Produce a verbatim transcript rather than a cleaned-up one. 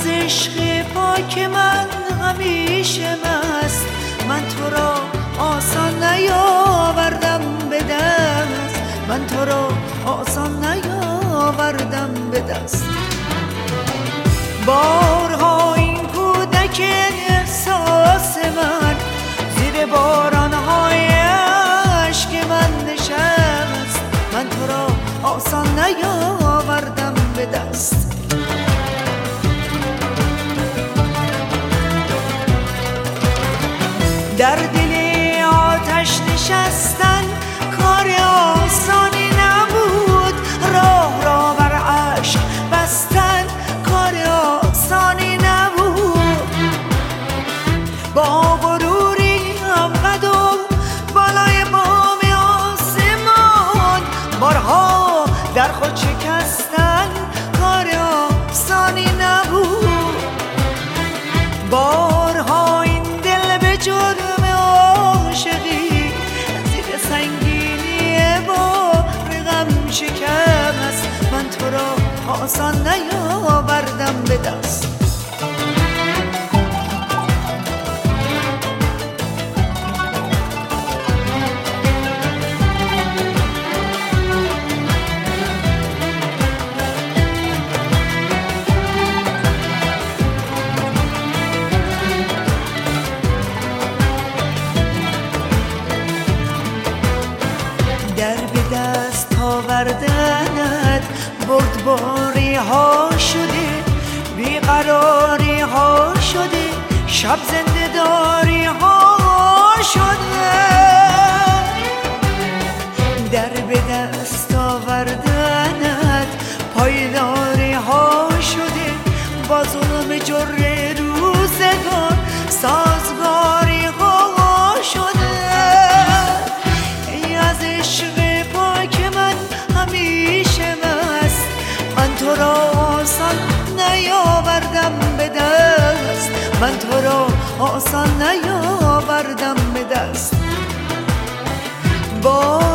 از عشق پاک من همیشه مست، من تو را آسان نیاوردم به دست، من تو را آسان نیاوردم به دست. بارها این کودک احساس من زیر بارانهای عشق من نشست، من تو را آسان نیاوردم به دست. در دل آتش نشستن کار آسانی نبود، راه را بر عشق بستن کار آسانی نبود. با غروری هم قد و بالای بام آسمان، بارها در خود شکستن کار آسانی نبود. بارها این دل به جرم عاشقی زیر سنگینی بار غم شکست، من تو را آسان نیاوردم به دست. در به دست آوردنت بردباری ها شده، بیقراری ها شده، شب زنده داری ها شده. در به دست آوردنت پایداری ها شده، با ظلم جره روزگار سازگاری ها شده. ای از عشق پاک من همیشه مست، من تو را آسان نیاوردم به دست، من تو را آسان نیاوردم به دست. با